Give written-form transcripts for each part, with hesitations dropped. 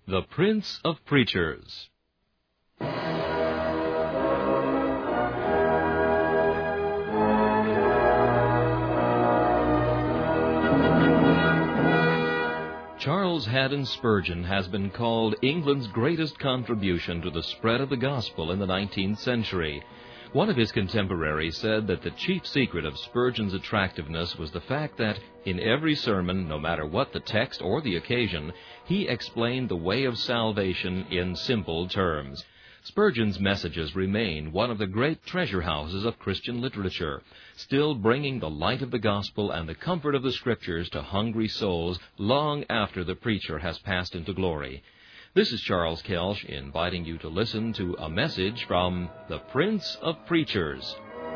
The Prince of Preachers. Charles Haddon Spurgeon has been called England's greatest contribution to the spread of the gospel in the 19th century. One of his contemporaries said that the chief secret of Spurgeon's attractiveness was the fact that, in every sermon, no matter what the text or the occasion, he explained the way of salvation in simple terms. Spurgeon's messages remain one of the great treasure houses of Christian literature, still bringing the light of the gospel and the comfort of the Scriptures to hungry souls long after the preacher has passed into glory. This is Charles Kelsch inviting you to listen to a message from the Prince of Preachers.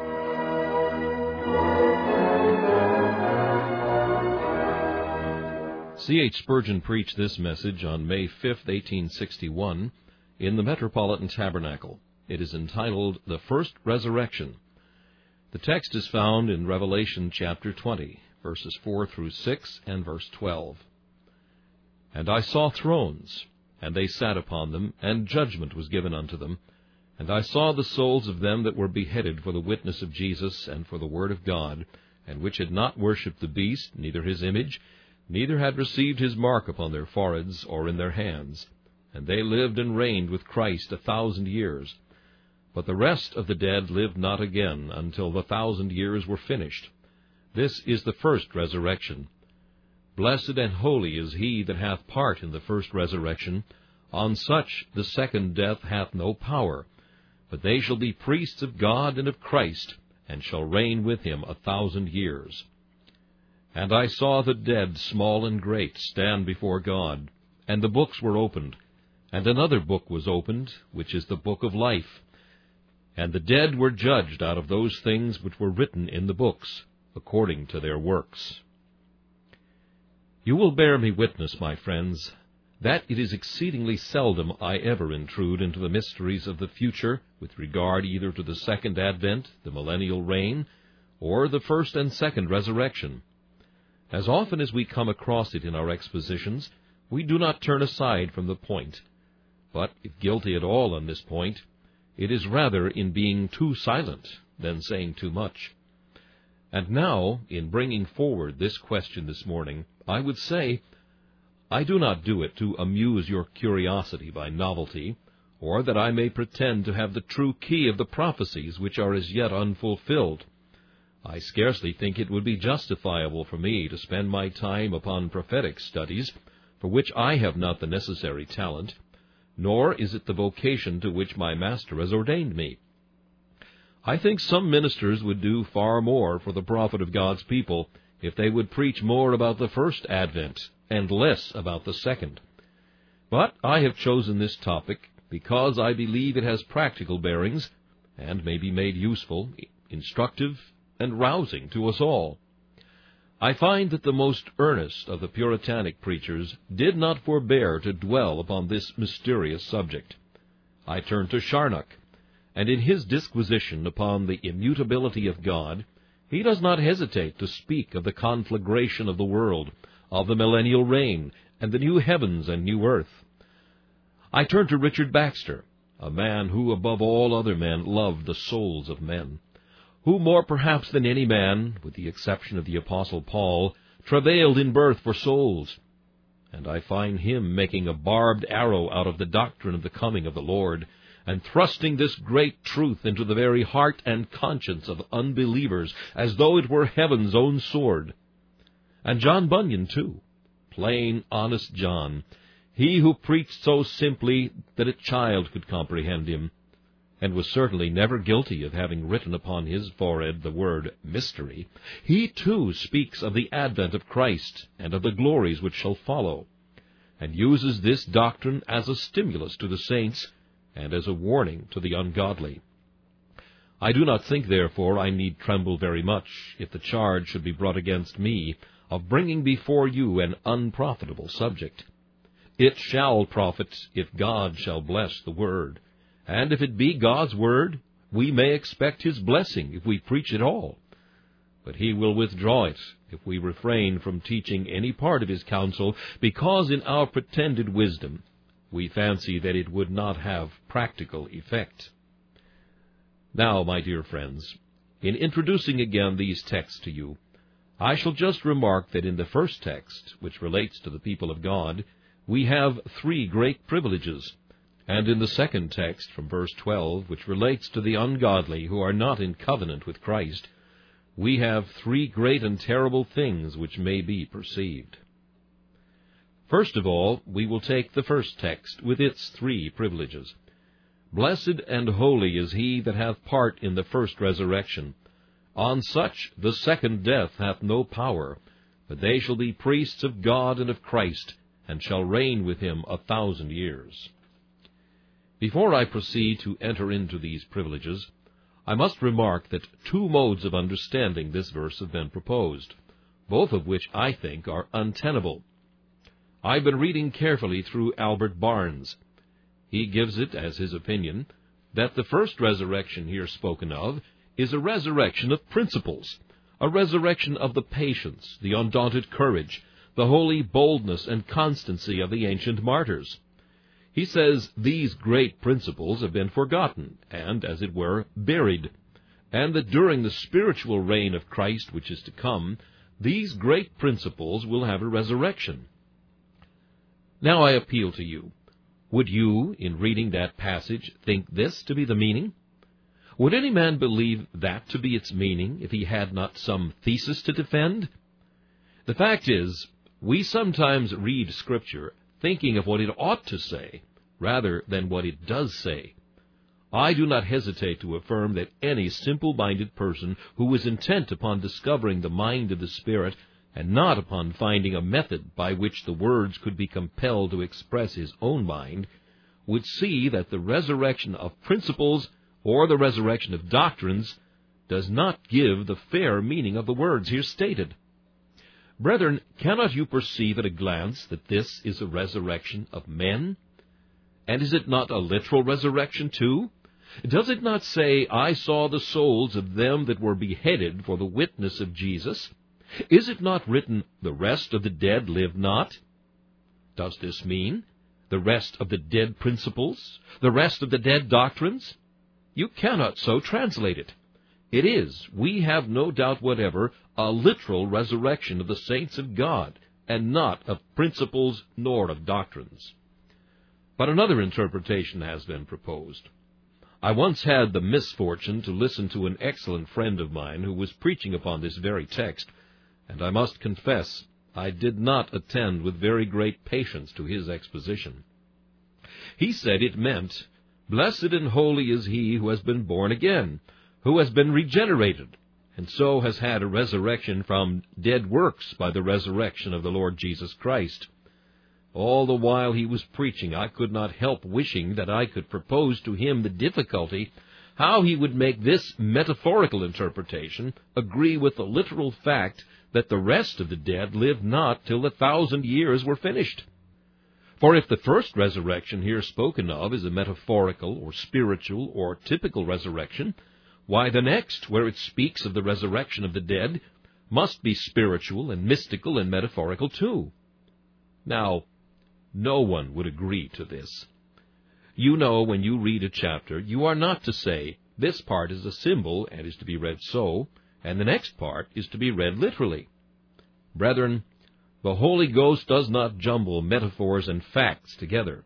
C.H. Spurgeon preached this message on May 5, 1861, in the Metropolitan Tabernacle. It is entitled, The First Resurrection. The text is found in Revelation chapter 20, verses 4 through 6 and verse 12. And I saw thrones, and they sat upon them, and judgment was given unto them. And I saw the souls of them that were beheaded for the witness of Jesus and for the word of God, and which had not worshipped the beast, neither his image, neither had received his mark upon their foreheads or in their hands. And they lived and reigned with Christ 1,000 years. But the rest of the dead lived not again until the 1,000 years were finished. This is the first resurrection. Blessed and holy is he that hath part in the first resurrection. On such the second death hath no power. But they shall be priests of God and of Christ, and shall reign with him 1,000 years. And I saw the dead, small and great, stand before God. And the books were opened. And another book was opened, which is the book of life. And the dead were judged out of those things which were written in the books, according to their works. You will bear me witness, my friends, that it is exceedingly seldom I ever intrude into the mysteries of the future with regard either to the second advent, the millennial reign, or the first and second resurrection. As often as we come across it in our expositions, we do not turn aside from the point. But if guilty at all on this point, it is rather in being too silent than saying too much. And now, in bringing forward this question this morning, I would say, I do not do it to amuse your curiosity by novelty, or that I may pretend to have the true key of the prophecies which are as yet unfulfilled. I scarcely think it would be justifiable for me to spend my time upon prophetic studies, for which I have not the necessary talent, nor is it the vocation to which my Master has ordained me. I think some ministers would do far more for the profit of God's people if they would preach more about the first advent and less about the second. But I have chosen this topic because I believe it has practical bearings and may be made useful, instructive, and rousing to us all. I find that the most earnest of the Puritanic preachers did not forbear to dwell upon this mysterious subject. I turn to Charnock, and in his disquisition upon the immutability of God, he does not hesitate to speak of the conflagration of the world, of the millennial reign, and the new heavens and new earth. I turn to Richard Baxter, a man who, above all other men, loved the souls of men, who more perhaps than any man, with the exception of the Apostle Paul, travailed in birth for souls. And I find him making a barbed arrow out of the doctrine of the coming of the Lord, and thrusting this great truth into the very heart and conscience of unbelievers, as though it were heaven's own sword. And John Bunyan, too, plain, honest John, he who preached so simply that a child could comprehend him, and was certainly never guilty of having written upon his forehead the word mystery, he too speaks of the advent of Christ and of the glories which shall follow, and uses this doctrine as a stimulus to the saints and as a warning to the ungodly. I do not think, therefore, I need tremble very much if the charge should be brought against me of bringing before you an unprofitable subject. It shall profit if God shall bless the word, and if it be God's word, we may expect his blessing if we preach it all. But he will withdraw it if we refrain from teaching any part of his counsel, because in our pretended wisdom we fancy that it would not have practical effect. Now, my dear friends, in introducing again these texts to you, I shall just remark that in the first text, which relates to the people of God, we have 3 great privileges, and in the second text, from verse 12, which relates to the ungodly who are not in covenant with Christ, we have 3 great and terrible things which may be perceived. First of all, we will take the first text with its 3 privileges. Blessed and holy is he that hath part in the first resurrection. On such the second death hath no power, but they shall be priests of God and of Christ, and shall reign with him 1,000 years. Before I proceed to enter into these privileges, I must remark that 2 modes of understanding this verse have been proposed, both of which I think are untenable. I've been reading carefully through Albert Barnes. He gives it as his opinion that the first resurrection here spoken of is a resurrection of principles, a resurrection of the patience, the undaunted courage, the holy boldness and constancy of the ancient martyrs. He says these great principles have been forgotten and, as it were, buried, and that during the spiritual reign of Christ which is to come, these great principles will have a resurrection. Now I appeal to you. Would you, in reading that passage, think this to be the meaning? Would any man believe that to be its meaning if he had not some thesis to defend? The fact is, we sometimes read Scripture thinking of what it ought to say, rather than what it does say. I do not hesitate to affirm that any simple-minded person who is intent upon discovering the mind of the Spirit, and not upon finding a method by which the words could be compelled to express his own mind, would see that the resurrection of principles or the resurrection of doctrines does not give the fair meaning of the words here stated. Brethren, cannot you perceive at a glance that this is a resurrection of men? And is it not a literal resurrection too? Does it not say, I saw the souls of them that were beheaded for the witness of Jesus? Is it not written, the rest of the dead live not? Does this mean the rest of the dead principles, the rest of the dead doctrines? You cannot so translate it. It is, we have no doubt whatever, a literal resurrection of the saints of God, and not of principles nor of doctrines. But another interpretation has been proposed. I once had the misfortune to listen to an excellent friend of mine who was preaching upon this very text, and I must confess I did not attend with very great patience to his exposition. He said it meant, Blessed and holy is he who has been born again, who has been regenerated, and so has had a resurrection from dead works by the resurrection of the Lord Jesus Christ. All the while he was preaching, I could not help wishing that I could propose to him the difficulty how he would make this metaphorical interpretation agree with the literal fact that the rest of the dead lived not till 1,000 years were finished. For if the first resurrection here spoken of is a metaphorical or spiritual or typical resurrection, why the next, where it speaks of the resurrection of the dead, must be spiritual and mystical and metaphorical too. Now, no one would agree to this. You know, when you read a chapter, you are not to say, this part is a symbol and is to be read so, and the next part is to be read literally. Brethren, the Holy Ghost does not jumble metaphors and facts together.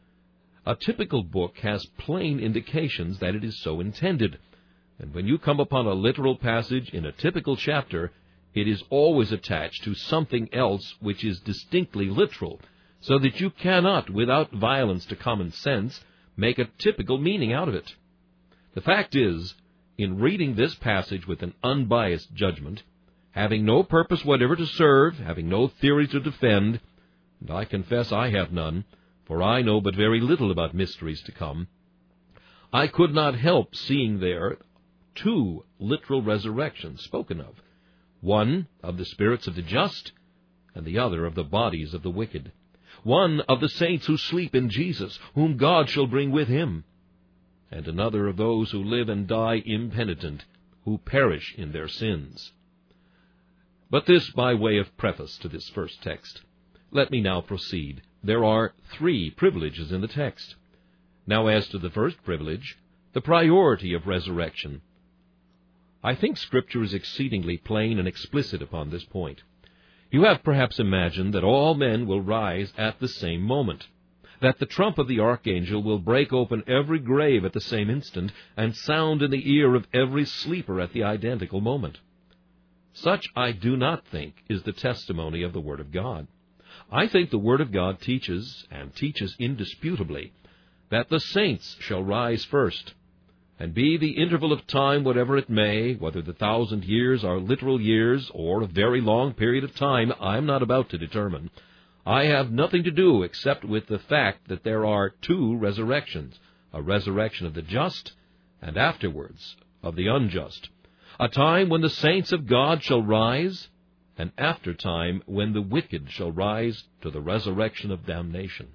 A typical book has plain indications that it is so intended, and when you come upon a literal passage in a typical chapter, it is always attached to something else which is distinctly literal, so that you cannot, without violence to common sense, make a typical meaning out of it. The fact is, in reading this passage with an unbiased judgment, having no purpose whatever to serve, having no theory to defend, and I confess I have none, for I know but very little about mysteries to come, I could not help seeing there 2 literal resurrections spoken of, one of the spirits of the just, and the other of the bodies of the wicked, one of the saints who sleep in Jesus, whom God shall bring with him, and another of those who live and die impenitent, who perish in their sins. But this by way of preface to this first text. Let me now proceed there are 3 privileges in the text. Now, as to the first privilege, the priority of resurrection, I think Scripture is exceedingly plain and explicit upon this point. You have perhaps imagined that all men will rise at the same moment, that the trump of the archangel will break open every grave at the same instant, and sound in the ear of every sleeper at the identical moment. Such, I do not think, is the testimony of the Word of God. I think the Word of God teaches, and teaches indisputably, that the saints shall rise first, and be the interval of time whatever it may, whether the 1,000 years are literal years or a very long period of time, I am not about to determine. I have nothing to do except with the fact that there are 2 resurrections, a resurrection of the just, and afterwards of the unjust, a time when the saints of God shall rise, an after time when the wicked shall rise to the resurrection of damnation.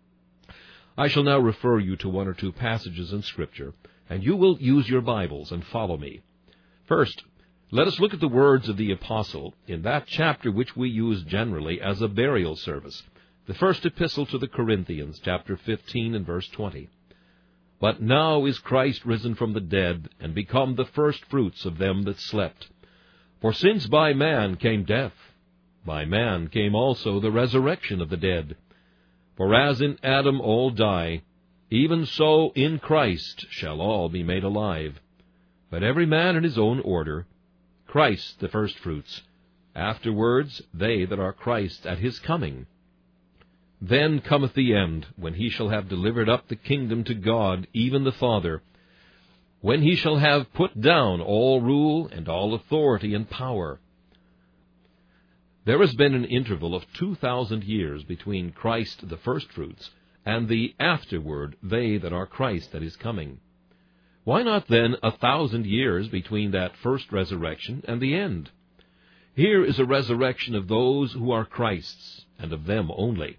I shall now refer you to 1 or 2 passages in Scripture, and you will use your Bibles and follow me. First, let us look at the words of the Apostle in that chapter which we use generally as a burial service, the first epistle to the Corinthians, chapter 15 and verse 20. But now is Christ risen from the dead, and become the firstfruits of them that slept. For since by man came death, by man came also the resurrection of the dead. For as in Adam all die, even so in Christ shall all be made alive. But every man in his own order, Christ the firstfruits, afterwards they that are Christ at his coming. Then cometh the end, when he shall have delivered up the kingdom to God, even the Father, when he shall have put down all rule and all authority and power. There has been an interval of 2,000 years between Christ the firstfruits and the afterward they that are Christ at his coming. Why not then 1,000 years between that first resurrection and the end? Here is a resurrection of those who are Christ's, and of them only.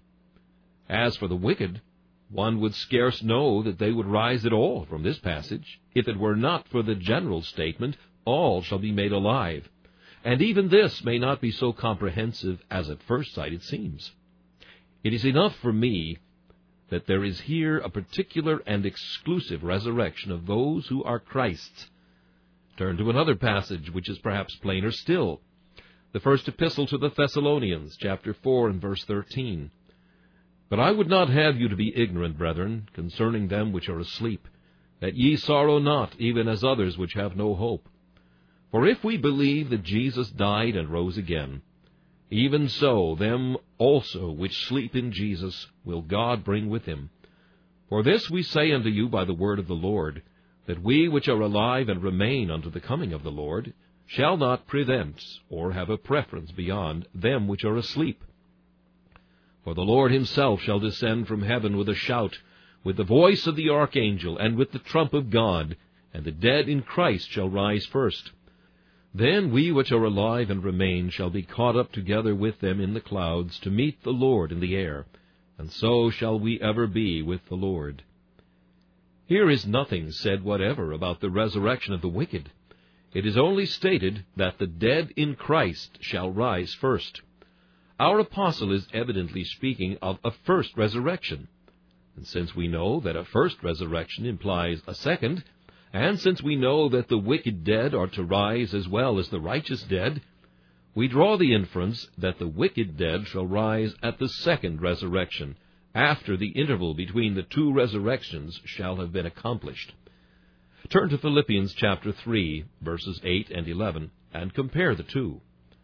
As for the wicked, one would scarce know that they would rise at all from this passage, if it were not for the general statement, all shall be made alive. And even this may not be so comprehensive as at first sight it seems. It is enough for me that there is here a particular and exclusive resurrection of those who are Christ's. Turn to another passage which is perhaps plainer still. The first epistle to the Thessalonians, chapter 4 and verse 13. But I would not have you to be ignorant, brethren, concerning them which are asleep, that ye sorrow not, even as others which have no hope. For if we believe that Jesus died and rose again, even so them also which sleep in Jesus will God bring with him. For this we say unto you by the word of the Lord, that we which are alive and remain unto the coming of the Lord shall not prevent or have a preference beyond them which are asleep. For the Lord himself shall descend from heaven with a shout, with the voice of the archangel, and with the trump of God, and the dead in Christ shall rise first. Then we which are alive and remain shall be caught up together with them in the clouds to meet the Lord in the air, and so shall we ever be with the Lord. Here is nothing said whatever about the resurrection of the wicked. It is only stated that the dead in Christ shall rise first. Our apostle is evidently speaking of a first resurrection. And since we know that a first resurrection implies a second, and since we know that the wicked dead are to rise as well as the righteous dead, we draw the inference that the wicked dead shall rise at the second resurrection, after the interval between the 2 resurrections shall have been accomplished. Turn to Philippians chapter 3, verses 8 and 11, and compare the 2.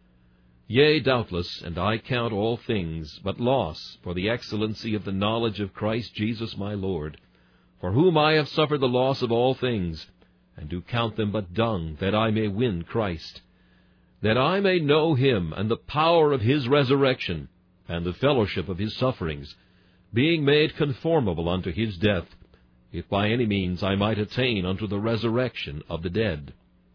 Yea, doubtless, and I count all things but loss for the excellency of the knowledge of Christ Jesus my Lord, for whom I have suffered the loss of all things, and do count them but dung, that I may win Christ, that I may know him, and the power of his resurrection, and the fellowship of his sufferings, being made conformable unto his death, if by any means I might attain unto the resurrection of the dead.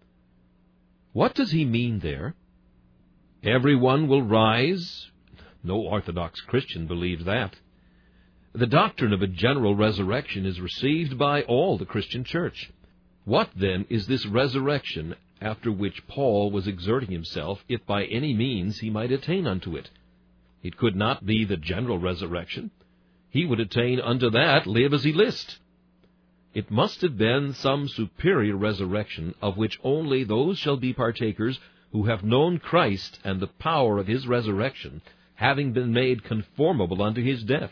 What does he mean there? Everyone will rise? No Orthodox Christian believes that. The doctrine of a general resurrection is received by all the Christian church. What, then, is this resurrection after which Paul was exerting himself, if by any means he might attain unto it? It could not be the general resurrection. he would attain unto that, live as he list. It must have been some superior resurrection, of which only those shall be partakers who have known Christ and the power of his resurrection, having been made conformable unto his death.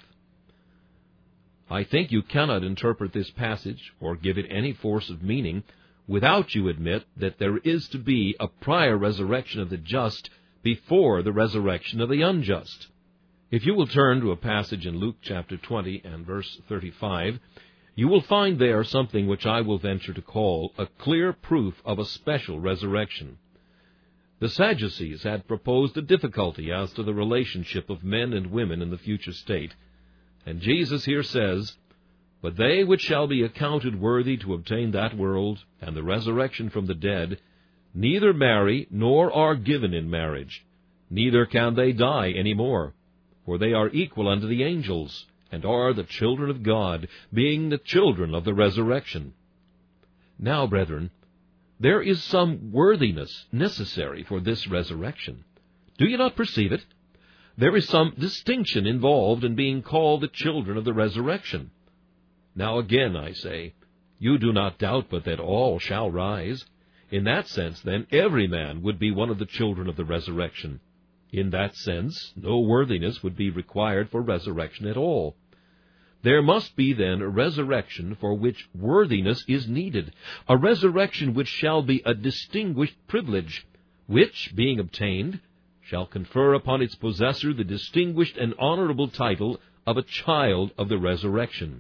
I think you cannot interpret this passage, or give it any force of meaning, without you admit that there is to be a prior resurrection of the just before the resurrection of the unjust. If you will turn to a passage in Luke chapter 20 and verse 35, you will find there something which I will venture to call a clear proof of a special resurrection. The Sadducees had proposed a difficulty as to the relationship of men and women in the future state, and Jesus here says, "But they which shall be accounted worthy to obtain that world and the resurrection from the dead, neither marry nor are given in marriage, neither can they die any more, for they are equal unto the angels, and are the children of God, being the children of the resurrection." Now, brethren, there is some worthiness necessary for this resurrection. Do you not perceive it? There is some distinction involved in being called the children of the resurrection. Now again, I say, you do not doubt but that all shall rise. In that sense, then, every man would be one of the children of the resurrection. In that sense, no worthiness would be required for resurrection at all. There must be, then, a resurrection for which worthiness is needed, a resurrection which shall be a distinguished privilege, which, being obtained, shall confer upon its possessor the distinguished and honorable title of a child of the resurrection.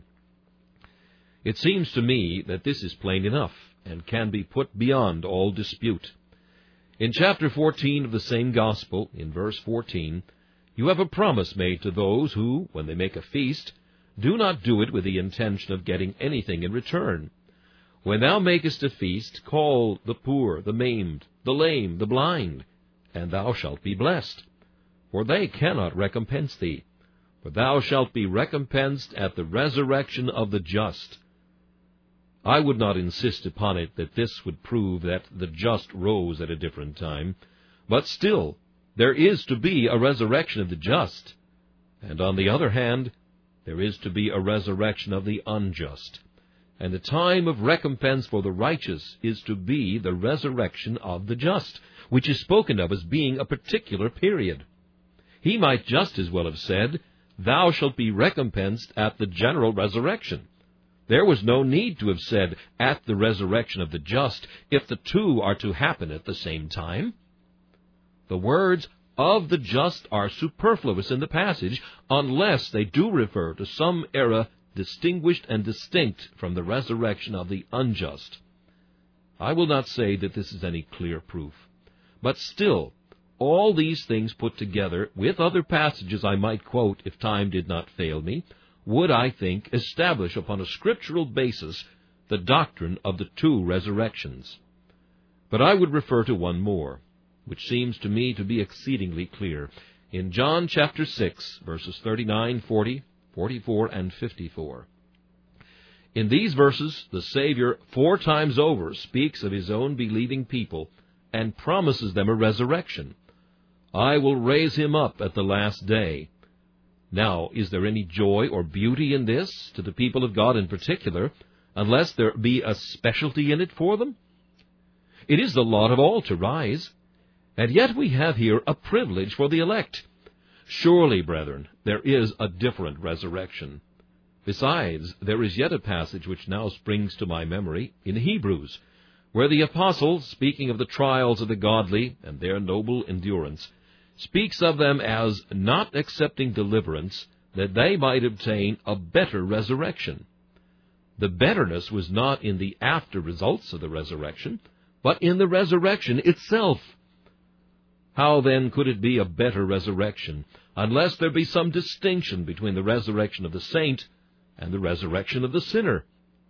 It seems to me that this is plain enough, and can be put beyond all dispute. In chapter 14 of the same Gospel, in verse 14, you have a promise made to those who, when they make a feast, do not do it with the intention of getting anything in return. When thou makest a feast, call the poor, the maimed, the lame, the blind, and thou shalt be blessed. For they cannot recompense thee, for thou shalt be recompensed at the resurrection of the just. I would not insist upon it that this would prove that the just rose at a different time, but still there is to be a resurrection of the just, and on the other hand, there is to be a resurrection of the unjust, and the time of recompense for the righteous is to be the resurrection of the just, which is spoken of as being a particular period. He might just as well have said, "Thou shalt be recompensed at the general resurrection." There was no need to have said, "at the resurrection of the just," if the two are to happen at the same time. The words "of the just" are superfluous in the passage, unless they do refer to some era distinguished and distinct from the resurrection of the unjust. I will not say that this is any clear proof, but still, all these things put together, with other passages I might quote if time did not fail me, would, I think, establish upon a scriptural basis the doctrine of the two resurrections. But I would refer to one more, which seems to me to be exceedingly clear, in John chapter 6, verses 39, 40, 44, and 54. In these verses, the Savior 4 times over speaks of his own believing people and promises them a resurrection. "I will raise him up at the last day." Now, is there any joy or beauty in this, to the people of God in particular, unless there be a specialty in it for them? It is the lot of all to rise, and yet we have here a privilege for the elect. Surely, brethren, there is a different resurrection. Besides, there is yet a passage which now springs to my memory in Hebrews, where the apostle, speaking of the trials of the godly and their noble endurance, speaks of them as not accepting deliverance, that they might obtain a better resurrection. The betterness was not in the after results of the resurrection, but in the resurrection itself. How then could it be a better resurrection, unless there be some distinction between the resurrection of the saint and the resurrection of the sinner?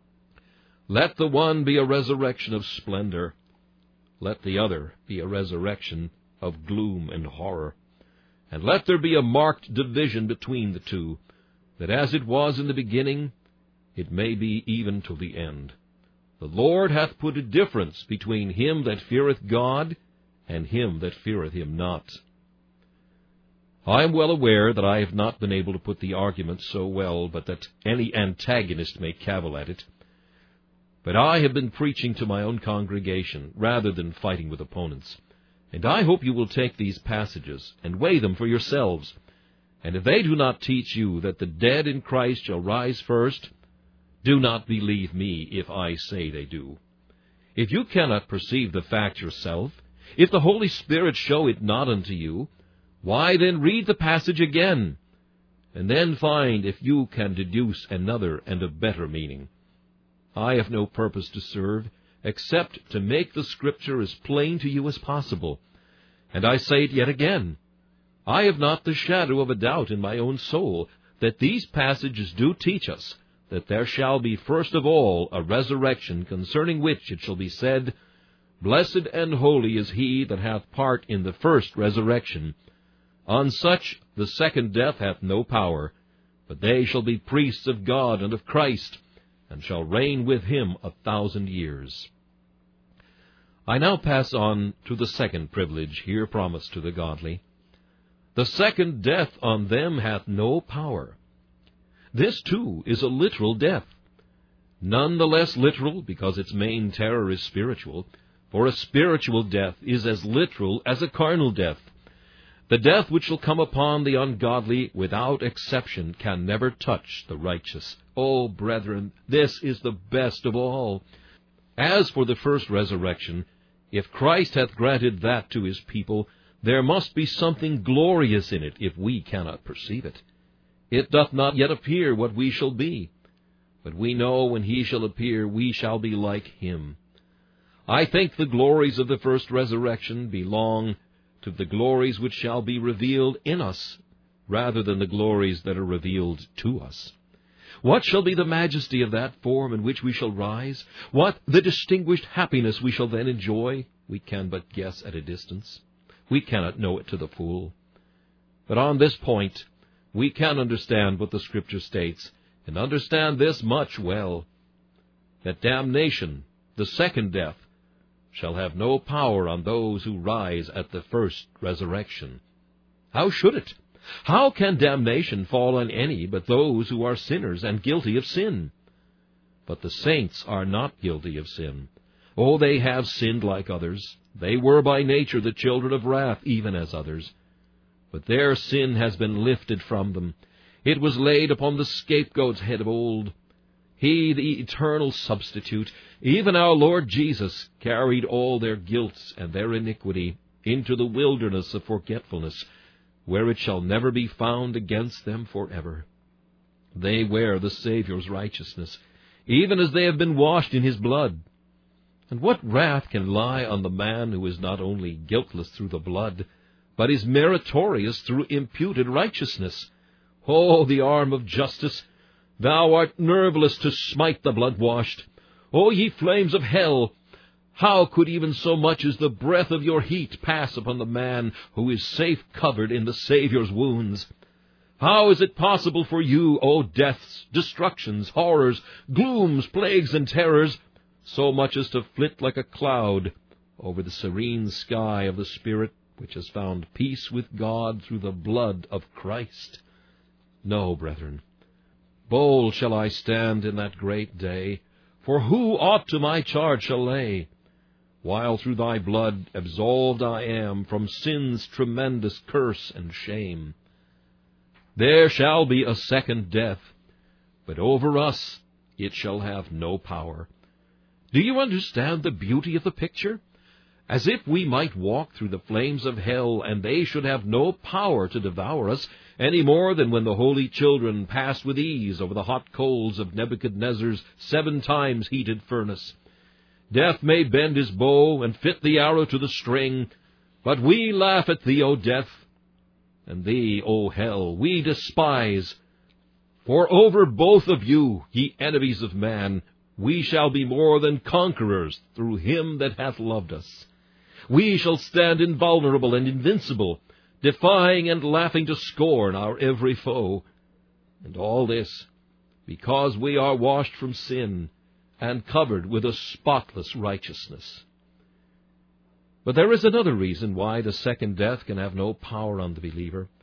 Let the one be a resurrection of splendor, let the other be a resurrection of gloom and horror. And let there be a marked division between the two, that as it was in the beginning, it may be even to the end. The Lord hath put a difference between him that feareth God and him that feareth him not. I am well aware that I have not been able to put the argument so well but that any antagonist may cavil at it. But I have been preaching to my own congregation rather than fighting with opponents, and I hope you will take these passages and weigh them for yourselves. And if they do not teach you that the dead in Christ shall rise first, do not believe me if I say they do. If you cannot perceive the fact yourself, if the Holy Spirit show it not unto you, why then read the passage again, and then find if you can deduce another and a better meaning. I have no purpose to serve, except to make the Scripture as plain to you as possible. And I say it yet again, I have not the shadow of a doubt in my own soul that these passages do teach us that there shall be first of all a resurrection, concerning which it shall be said, Blessed and holy is he that hath part in the first resurrection. On such the second death hath no power, but they shall be priests of God and of Christ, and shall reign with him 1,000 years. I now pass on to the second privilege here promised to the godly. The second death on them hath no power. This, too, is a literal death. None the less literal because its main terror is spiritual, for a spiritual death is as literal as a carnal death. The death which shall come upon the ungodly, without exception, can never touch the righteous. Oh, brethren, this is the best of all. As for the first resurrection, if Christ hath granted that to his people, there must be something glorious in it if we cannot perceive it. It doth not yet appear what we shall be, but we know when he shall appear we shall be like him. I think the glories of the first resurrection belong to the glories which shall be revealed in us, rather than the glories that are revealed to us. What shall be the majesty of that form in which we shall rise? What the distinguished happiness we shall then enjoy? We can but guess at a distance. We cannot know it to the full. But on this point, we can understand what the Scripture states, and understand this much well, that damnation, the second death, shall have no power on those who rise at the first resurrection. How should it? How can damnation fall on any but those who are sinners and guilty of sin? But the saints are not guilty of sin. Oh, they have sinned like others. They were by nature the children of wrath, even as others. But their sin has been lifted from them. It was laid upon the scapegoat's head of old. He, the eternal substitute, even our Lord Jesus, carried all their guilt and their iniquity into the wilderness of forgetfulness, where it shall never be found against them forever. They wear the Savior's righteousness, even as they have been washed in his blood. And what wrath can lie on the man who is not only guiltless through the blood, but is meritorious through imputed righteousness? Oh, the arm of justice! Thou art nerveless to smite the blood-washed. O ye flames of hell, how could even so much as the breath of your heat pass upon the man who is safe covered in the Saviour's wounds? How is it possible for you, O deaths, destructions, horrors, glooms, plagues, and terrors, so much as to flit like a cloud over the serene sky of the Spirit, which has found peace with God through the blood of Christ? No, brethren. Bold shall I stand in that great day, for who aught to my charge shall lay? While through thy blood absolved I am from sin's tremendous curse and shame. There shall be a second death, but over us it shall have no power. Do you understand the beauty of the picture? As if we might walk through the flames of hell, and they should have no power to devour us, any more than when the holy children passed with ease over the hot coals of Nebuchadnezzar's 7 times heated furnace. Death may bend his bow and fit the arrow to the string, but we laugh at thee, O death, and thee, O hell, we despise. For over both of you, ye enemies of man, we shall be more than conquerors through him that hath loved us. We shall stand invulnerable and invincible, defying and laughing to scorn our every foe. And all this because we are washed from sin and covered with a spotless righteousness. But there is another reason why the second death can have no power on the believer,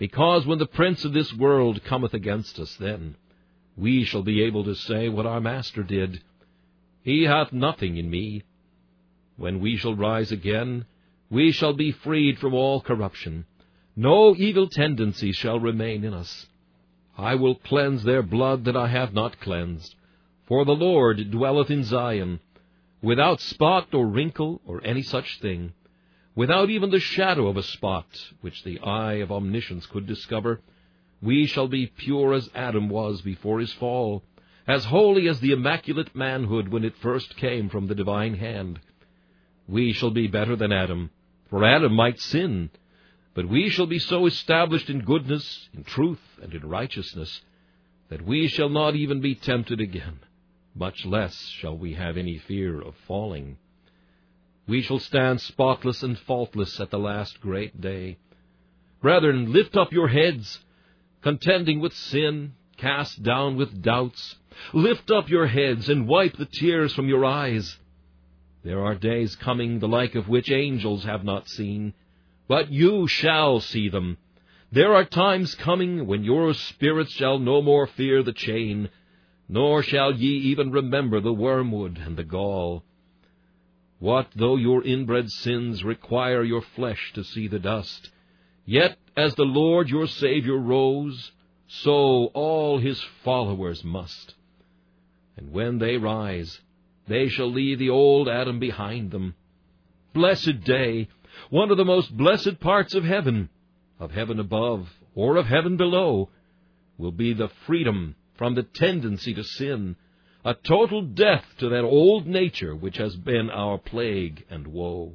because when the prince of this world cometh against us, then we shall be able to say what our Master did, He hath nothing in me. When we shall rise again, we shall be freed from all corruption. No evil tendency shall remain in us. I will cleanse their blood that I have not cleansed. For the Lord dwelleth in Zion, without spot or wrinkle or any such thing, without even the shadow of a spot, which the eye of omniscience could discover. We shall be pure as Adam was before his fall, as holy as the immaculate manhood when it first came from the divine hand. We shall be better than Adam, for Adam might sin, but we shall be so established in goodness, in truth, and in righteousness, that we shall not even be tempted again, much less shall we have any fear of falling. We shall stand spotless and faultless at the last great day. Brethren, lift up your heads, contending with sin, cast down with doubts. Lift up your heads and wipe the tears from your eyes. There are days coming, the like of which angels have not seen, but you shall see them. There are times coming when your spirits shall no more fear the chain, nor shall ye even remember the wormwood and the gall. What though your inbred sins require your flesh to see the dust? Yet as the Lord your Saviour rose, so all his followers must. And when they rise, they shall leave the old Adam behind them. Blessed day, one of the most blessed parts of heaven above or of heaven below, will be the freedom from the tendency to sin, a total death to that old nature which has been our plague and woe.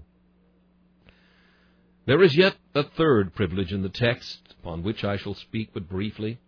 There is yet a third privilege in the text, upon which I shall speak but briefly.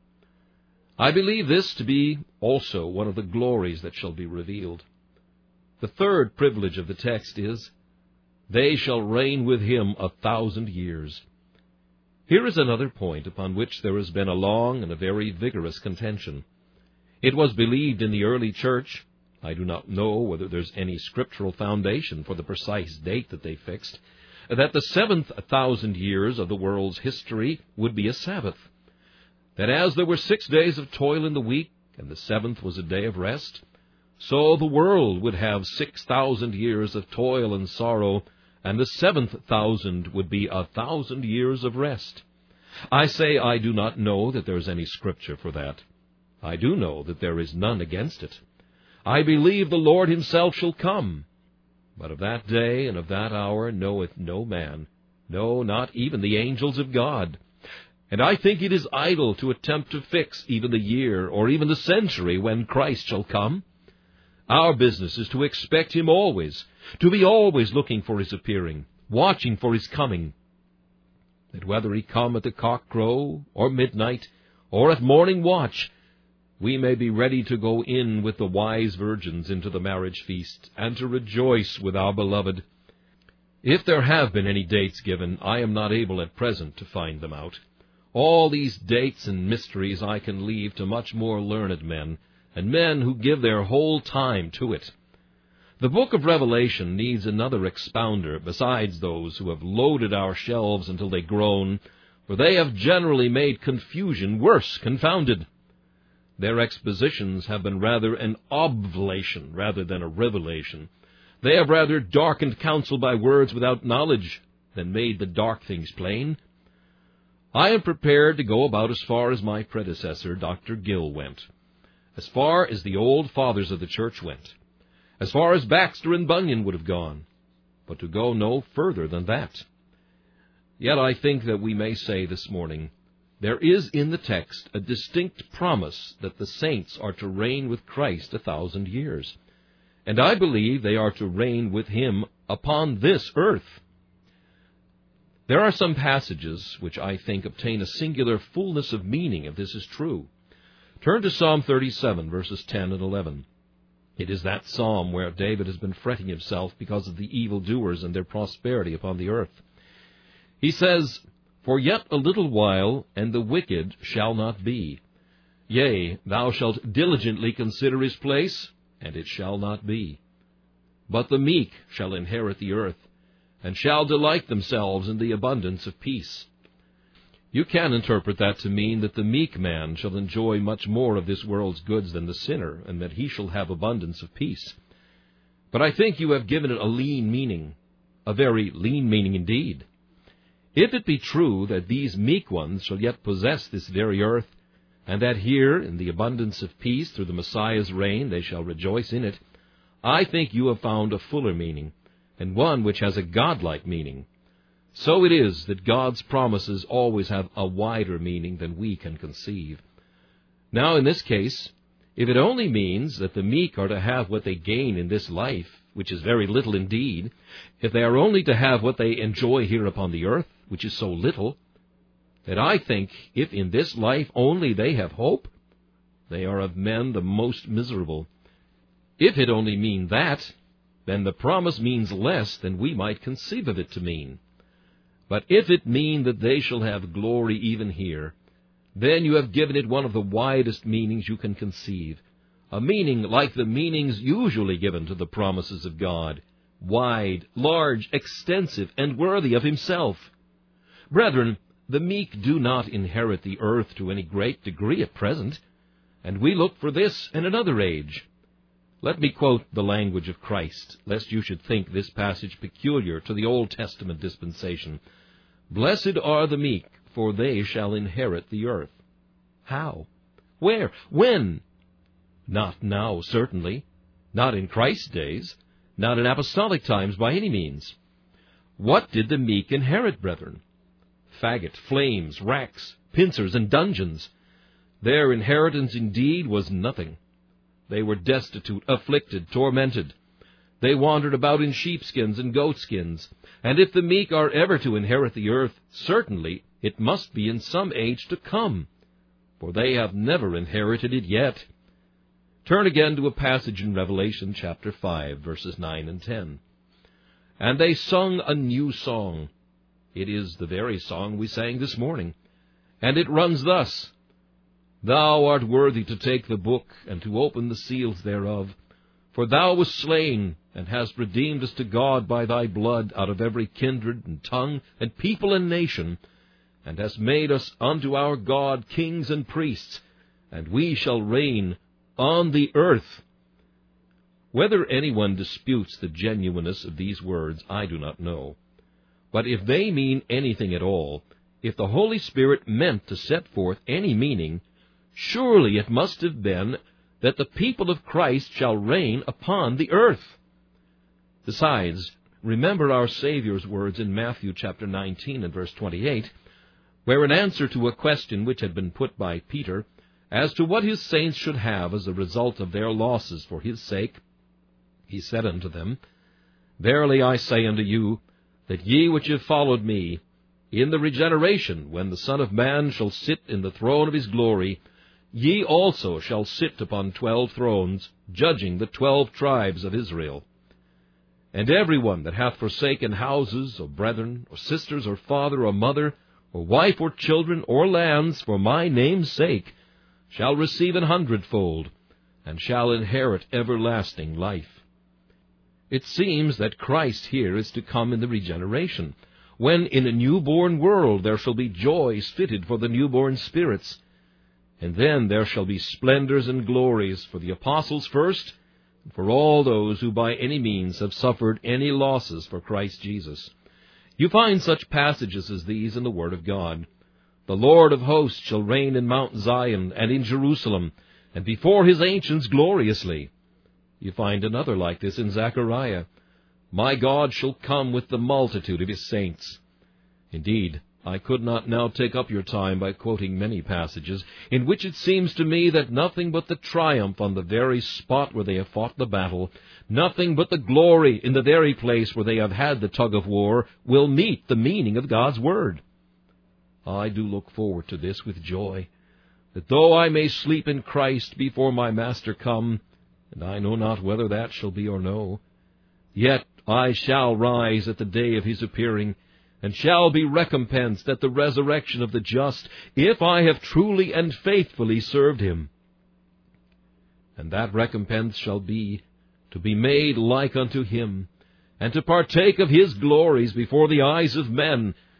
I believe this to be also one of the glories that shall be revealed. The third privilege of the text is, they shall reign with him 1,000 years. Here is another point upon which there has been a long and a very vigorous contention. It was believed in the early church, I do not know whether there's any scriptural foundation for the precise date that they fixed, that the 7,000 years of the world's history would be a Sabbath. That as there were 6 days of toil in the week, and the seventh was a day of rest, so the world would have 6,000 years of toil and sorrow, and the 7,000 would be 1,000 years of rest. I say I do not know that there is any scripture for that. I do know that there is none against it. I believe the Lord himself shall come. But of that day and of that hour knoweth no man, no, not even the angels of God. And I think it is idle to attempt to fix even the year or even the century when Christ shall come. Our business is to expect him always, to be always looking for his appearing, watching for his coming. That whether he come at the cock crow, or midnight, or at morning watch, we may be ready to go in with the wise virgins into the marriage feast, and to rejoice with our beloved. If there have been any dates given, I am not able at present to find them out. All these dates and mysteries I can leave to much more learned men, and men who give their whole time to it. The book of Revelation needs another expounder besides those who have loaded our shelves until they groan, for they have generally made confusion worse confounded. Their expositions have been rather an oblation rather than a revelation. They have rather darkened counsel by words without knowledge than made the dark things plain. I am prepared to go about as far as my predecessor, Dr. Gill, went, as far as the old fathers of the church went, as far as Baxter and Bunyan would have gone, but to go no further than that. Yet I think that we may say this morning, there is in the text a distinct promise that the saints are to reign with Christ 1,000 years, and I believe they are to reign with him upon this earth. There are some passages which I think obtain a singular fullness of meaning if this is true. Turn to Psalm 37, verses 10 and 11. It is that psalm where David has been fretting himself because of the evildoers and their prosperity upon the earth. He says, For yet a little while, and the wicked shall not be. Yea, thou shalt diligently consider his place, and it shall not be. But the meek shall inherit the earth, and shall delight themselves in the abundance of peace. You can interpret that to mean that the meek man shall enjoy much more of this world's goods than the sinner, and that he shall have abundance of peace. But I think you have given it a lean meaning, a very lean meaning indeed. If it be true that these meek ones shall yet possess this very earth, and that here, in the abundance of peace through the Messiah's reign, they shall rejoice in it, I think you have found a fuller meaning, and one which has a godlike meaning. So it is that God's promises always have a wider meaning than we can conceive. Now, in this case, if it only means that the meek are to have what they gain in this life, which is very little indeed, if they are only to have what they enjoy here upon the earth, which is so little, that I think if in this life only they have hope, they are of men the most miserable. If it only mean that, then the promise means less than we might conceive of it to mean. But if it mean that they shall have glory even here, then you have given it one of the widest meanings you can conceive, a meaning like the meanings usually given to the promises of God, wide, large, extensive, and worthy of himself. Brethren, the meek do not inherit the earth to any great degree at present, and we look for this in another age. Let me quote the language of Christ, lest you should think this passage peculiar to the Old Testament dispensation. Blessed are the meek, for they shall inherit the earth. How? Where? When? Not now, certainly. Not in Christ's days. Not in apostolic times by any means. What did the meek inherit, brethren? Faggot, flames, racks, pincers, and dungeons. Their inheritance indeed was nothing. They were destitute, afflicted, tormented. They wandered about in sheepskins and goatskins. And if the meek are ever to inherit the earth, certainly it must be in some age to come, for they have never inherited it yet. Turn again to a passage in Revelation chapter 5, verses 9 and 10. And they sung a new song. It is the very song we sang this morning. And it runs thus: Thou art worthy to take the book and to open the seals thereof. For thou wast slain, and hast redeemed us to God by thy blood out of every kindred and tongue and people and nation, and hast made us unto our God kings and priests, and we shall reign on the earth. Whether anyone disputes the genuineness of these words, I do not know. But if they mean anything at all, if the Holy Spirit meant to set forth any meaning, surely it must have been that the people of Christ shall reign upon the earth. Besides, remember our Savior's words in Matthew chapter 19 and verse 28, where in answer to a question which had been put by Peter as to what his saints should have as a result of their losses for his sake, he said unto them, Verily I say unto you, that ye which have followed me, in the regeneration, when the Son of Man shall sit in the throne of his glory, ye also shall sit upon 12 thrones, judging the 12 tribes of Israel. And every one that hath forsaken houses, or brethren, or sisters, or father, or mother, or wife, or children, or lands, for my name's sake, shall receive 100-fold, and shall inherit everlasting life. It seems that Christ here is to come in the regeneration, when in a newborn world there shall be joys fitted for the newborn spirits. And then there shall be splendors and glories for the apostles first, and for all those who by any means have suffered any losses for Christ Jesus. You find such passages as these in the Word of God. The Lord of hosts shall reign in Mount Zion and in Jerusalem, and before his ancients gloriously. You find another like this in Zechariah. My God shall come with the multitude of his saints. Indeed, I could not now take up your time by quoting many passages in which it seems to me that nothing but the triumph on the very spot where they have fought the battle, nothing but the glory in the very place where they have had the tug of war, will meet the meaning of God's word. I do look forward to this with joy, that though I may sleep in Christ before my Master come, and I know not whether that shall be or no, yet I shall rise at the day of his appearing, and shall be recompensed at the resurrection of the just, if I have truly and faithfully served him. And that recompense shall be to be made like unto him, and to partake of his glories before the eyes of men,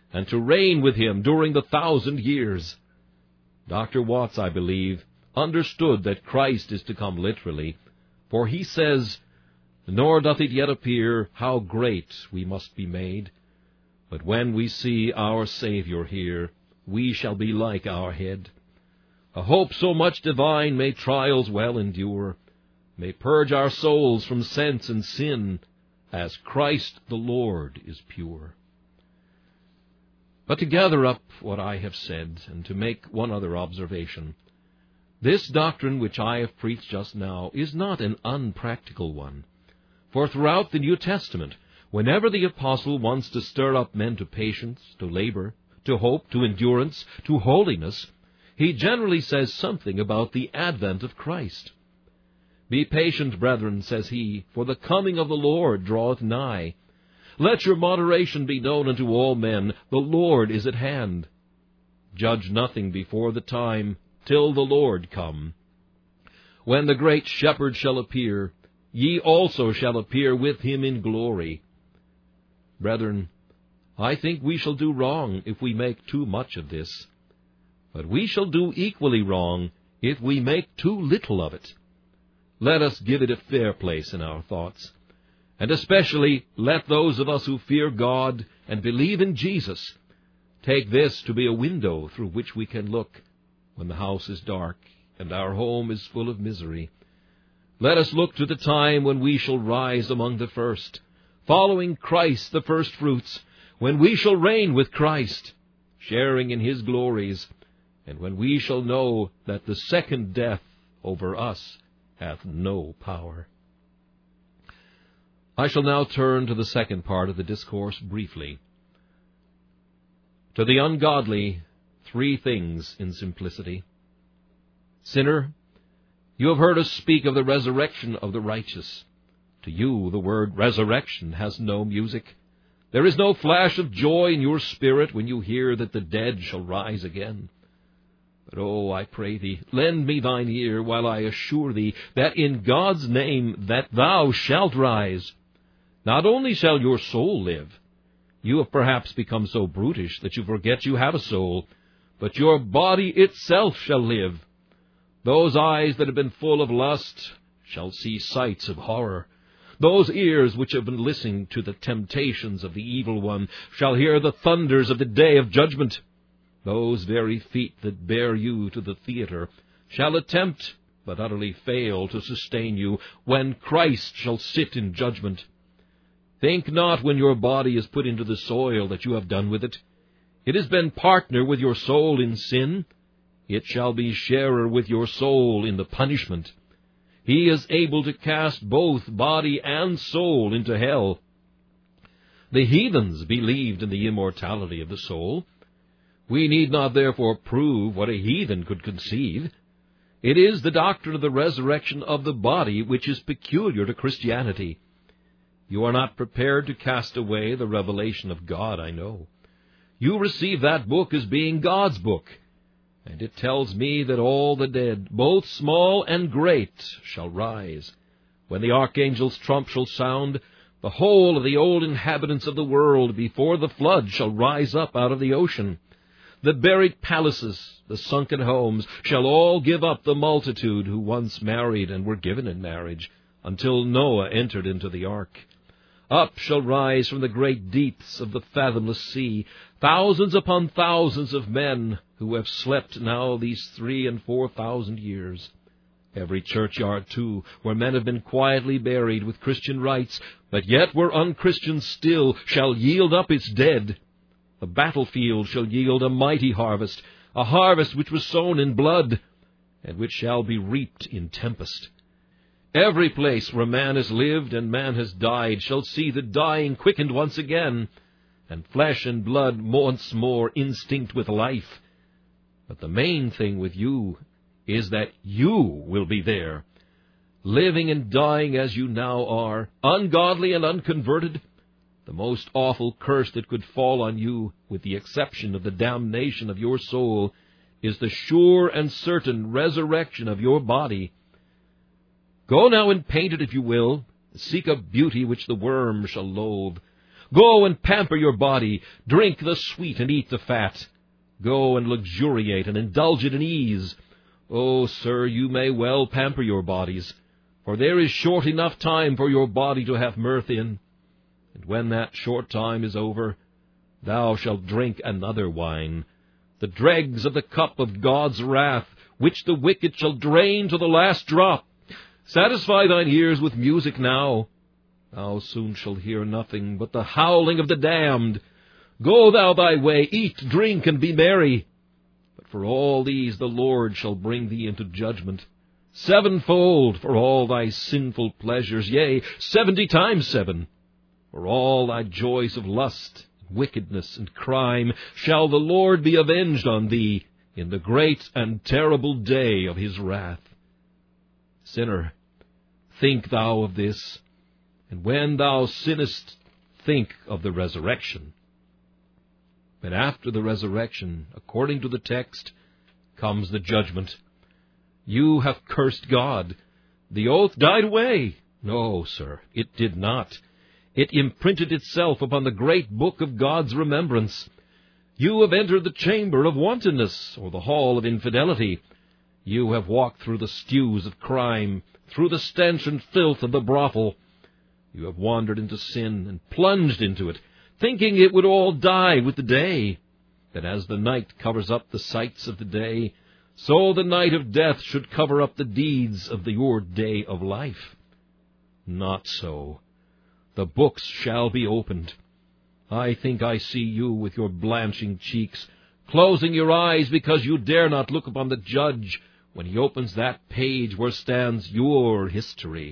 and to reign with him during the 1,000 years. Dr. Watts, I believe, understood that Christ is to come literally, for he says, "Nor doth it yet appear how great we must be made. But when we see our Savior here, we shall be like our head. A hope so much divine may trials well endure, may purge our souls from sense and sin, as Christ the Lord is pure." But to gather up what I have said, and to make one other observation, this doctrine which I have preached just now is not an unpractical one. For throughout the New Testament, whenever the apostle wants to stir up men to patience, to labor, to hope, to endurance, to holiness, he generally says something about the advent of Christ. "Be patient, brethren," says he, "for the coming of the Lord draweth nigh. Let your moderation be known unto all men, the Lord is at hand. Judge nothing before the time, till the Lord come. When the great Shepherd shall appear, ye also shall appear with him in glory." Brethren, I think we shall do wrong if we make too much of this. But we shall do equally wrong if we make too little of it. Let us give it a fair place in our thoughts. And especially let those of us who fear God and believe in Jesus take this to be a window through which we can look when the house is dark and our home is full of misery. Let us look to the time when we shall rise among the first, following Christ the first fruits, when we shall reign with Christ, sharing in his glories, and when we shall know that the second death over us hath no power. I shall now turn to the second part of the discourse briefly. To the ungodly, 3 things in simplicity. Sinner, you have heard us speak of the resurrection of the righteous. To you the word resurrection has no music. There is no flash of joy in your spirit when you hear that the dead shall rise again. But, oh, I pray thee, lend me thine ear while I assure thee that in God's name that thou shalt rise. Not only shall your soul live, you have perhaps become so brutish that you forget you have a soul, but your body itself shall live. Those eyes that have been full of lust shall see sights of horror. Those ears which have been listening to the temptations of the evil one shall hear the thunders of the day of judgment. Those very feet that bear you to the theater shall attempt, but utterly fail to sustain you when Christ shall sit in judgment. Think not when your body is put into the soil that you have done with it. It has been partner with your soul in sin. It shall be sharer with your soul in the punishment. He is able to cast both body and soul into hell. The heathens believed in the immortality of the soul. We need not therefore prove what a heathen could conceive. It is the doctrine of the resurrection of the body which is peculiar to Christianity. You are not prepared to cast away the revelation of God, I know. You receive that book as being God's book, and it tells me that all the dead, both small and great, shall rise. When the archangel's trump shall sound, the whole of the old inhabitants of the world before the flood shall rise up out of the ocean. The buried palaces, the sunken homes, shall all give up the multitude who once married and were given in marriage, until Noah entered into the ark. Up shall rise from the great deeps of the fathomless sea thousands upon thousands of men who have slept now these 3,000 and 4,000 years. Every churchyard, too, where men have been quietly buried with Christian rites, but yet were unchristian still, shall yield up its dead. The battlefield shall yield a mighty harvest, a harvest which was sown in blood, and which shall be reaped in tempest. Every place where man has lived and man has died shall see the dying quickened once again, and flesh and blood once more instinct with life. But the main thing with you is that you will be there, living and dying as you now are, ungodly and unconverted. The most awful curse that could fall on you, with the exception of the damnation of your soul, is the sure and certain resurrection of your body. Go now and paint it if you will. Seek a beauty which the worm shall loathe. Go and pamper your body. Drink the sweet and eat the fat. Go and luxuriate and indulge it in ease. Oh, sir, you may well pamper your bodies, for there is short enough time for your body to have mirth in. And when that short time is over, thou shalt drink another wine, the dregs of the cup of God's wrath, which the wicked shall drain to the last drop. Satisfy thine ears with music now. Thou soon shalt hear nothing but the howling of the damned. Go thou thy way, eat, drink, and be merry. But for all these the Lord shall bring thee into judgment, sevenfold for all thy sinful pleasures, yea, 70 times 7. For all thy joys of lust, wickedness, and crime shall the Lord be avenged on thee in the great and terrible day of his wrath. Sinner, think thou of this, and when thou sinnest, think of the resurrection. But after the resurrection, according to the text, comes the judgment. You have cursed God. The oath died away. No, sir, it did not. It imprinted itself upon the great book of God's remembrance. You have entered the chamber of wantonness, or the hall of infidelity. You have walked through the stews of crime, through the stench and filth of the brothel. You have wandered into sin and plunged into it, thinking it would all die with the day. That as the night covers up the sights of the day, so the night of death should cover up the deeds of your day of life. Not so. The books shall be opened. I think I see you with your blanching cheeks, closing your eyes because you dare not look upon the judge when he opens that page where stands your history.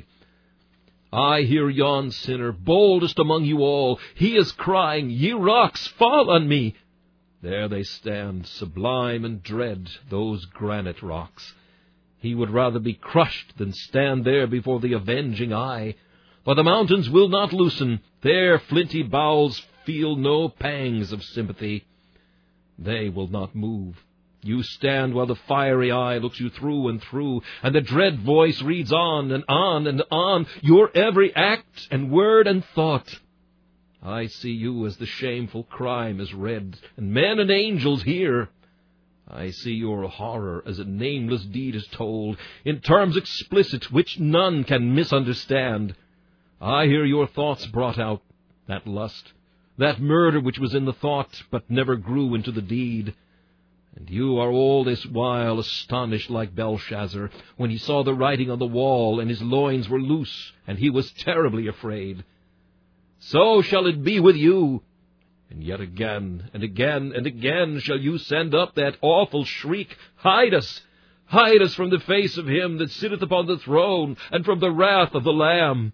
I hear yon sinner, boldest among you all. He is crying, Ye rocks, fall on me. There they stand, sublime and dread, those granite rocks. He would rather be crushed than stand there before the avenging eye. For the mountains will not loosen, their flinty bowels feel no pangs of sympathy. They will not move. You stand while the fiery eye looks you through and through, and the dread voice reads on and on and on your every act and word and thought. I see you as the shameful crime is read, and men and angels hear. I see your horror as a nameless deed is told, in terms explicit which none can misunderstand. I hear your thoughts brought out, that lust, that murder which was in the thought, but never grew into the deed. And you are all this while astonished like Belshazzar, when he saw the writing on the wall, and his loins were loose, and he was terribly afraid. So shall it be with you. And yet again, and again, and again shall you send up that awful shriek, Hide us! Hide us from the face of him that sitteth upon the throne, and from the wrath of the Lamb.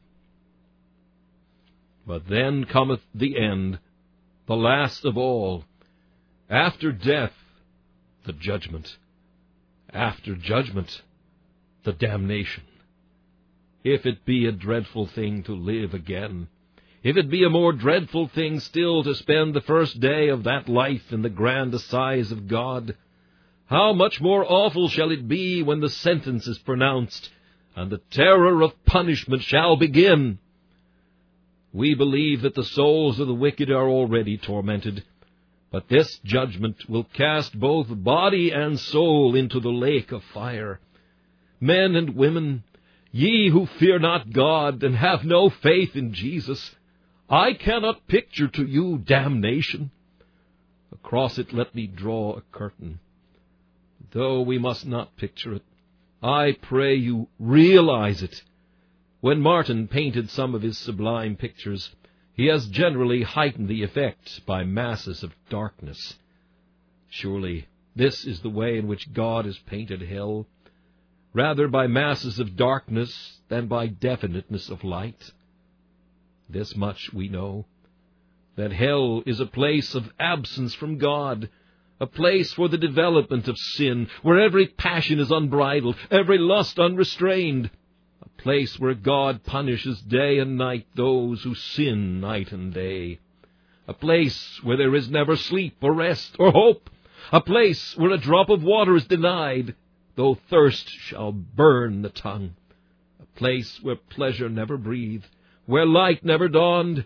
But then cometh the end, the last of all. After death, the judgment. After judgment, the damnation. If it be a dreadful thing to live again, if it be a more dreadful thing still to spend the first day of that life in the grand assize of God, how much more awful shall it be when the sentence is pronounced, and the terror of punishment shall begin. We believe that the souls of the wicked are already tormented, but this judgment will cast both body and soul into the lake of fire. Men and women, ye who fear not God and have no faith in Jesus, I cannot picture to you damnation. Across it let me draw a curtain. Though we must not picture it, I pray you realize it. When Martin painted some of his sublime pictures, he has generally heightened the effect by masses of darkness. Surely this is the way in which God has painted hell, rather by masses of darkness than by definiteness of light. This much we know, that hell is a place of absence from God, a place for the development of sin, where every passion is unbridled, every lust unrestrained, a place where God punishes day and night those who sin night and day, a place where there is never sleep or rest or hope, a place where a drop of water is denied, though thirst shall burn the tongue, a place where pleasure never breathed, where light never dawned,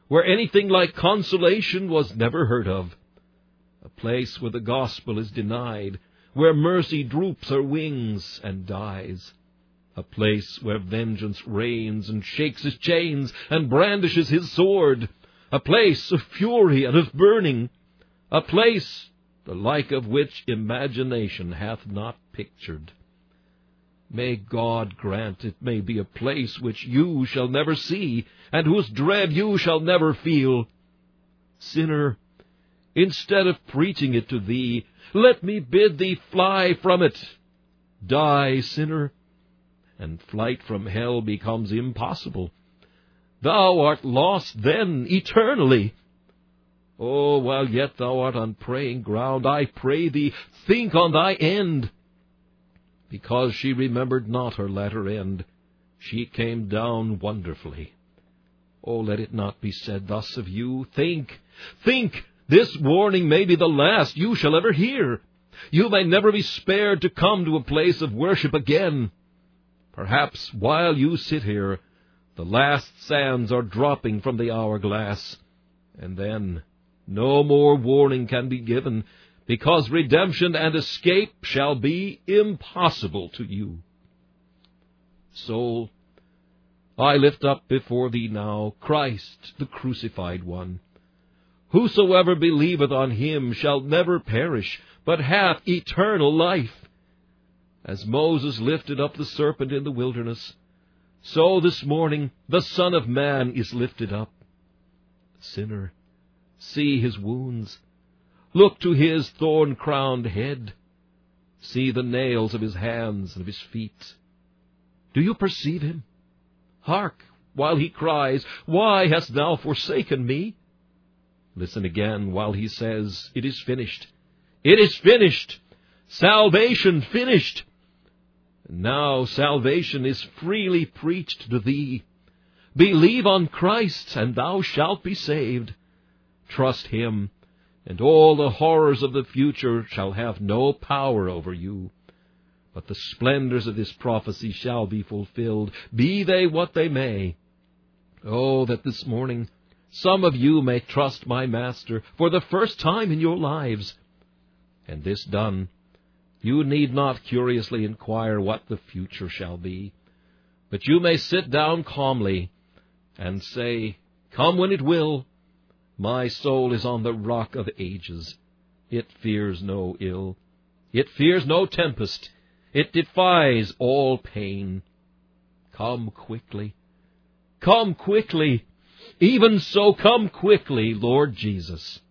where anything like consolation was never heard of, a place where the gospel is denied, where mercy droops her wings and dies, a place where vengeance reigns and shakes his chains and brandishes his sword, a place of fury and of burning, a place the like of which imagination hath not pictured. May God grant it may be a place which you shall never see, and whose dread you shall never feel. Sinner, instead of preaching it to thee, let me bid thee fly from it. Die, sinner, and flight from hell becomes impossible. Thou art lost then eternally. Oh, while yet thou art on praying ground, I pray thee, think on thy end. Because she remembered not her latter end, she came down wonderfully. Oh, let it not be said thus of you. Think, this warning may be the last you shall ever hear. You may never be spared to come to a place of worship again. Perhaps while you sit here, the last sands are dropping from the hourglass, and then no more warning can be given, because redemption and escape shall be impossible to you. Soul, I lift up before thee now Christ, the crucified one. Whosoever believeth on him shall never perish, but hath eternal life. As Moses lifted up the serpent in the wilderness, so this morning the Son of Man is lifted up. Sinner, see his wounds. Look to his thorn-crowned head. See the nails of his hands and of his feet. Do you perceive him? Hark, while he cries, Why hast thou forsaken me? Listen again while he says, It is finished. It is finished. Salvation finished. And now salvation is freely preached to thee. Believe on Christ, and thou shalt be saved. Trust him, and all the horrors of the future shall have no power over you. But the splendors of this prophecy shall be fulfilled, be they what they may. Oh, that this morning some of you may trust my Master for the first time in your lives. And this done, you need not curiously inquire what the future shall be, but you may sit down calmly and say, Come when it will, my soul is on the rock of ages. It fears no ill. It fears no tempest. It defies all pain. Come quickly. Come quickly. Even so, come quickly, Lord Jesus.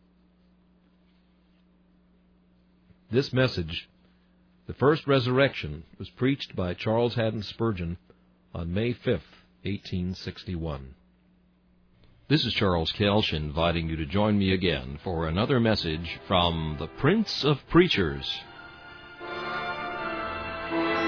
This message, the first resurrection, was preached by Charles Haddon Spurgeon on May 5th, 1861. This is Charles Kelsch inviting you to join me again for another message from the Prince of Preachers.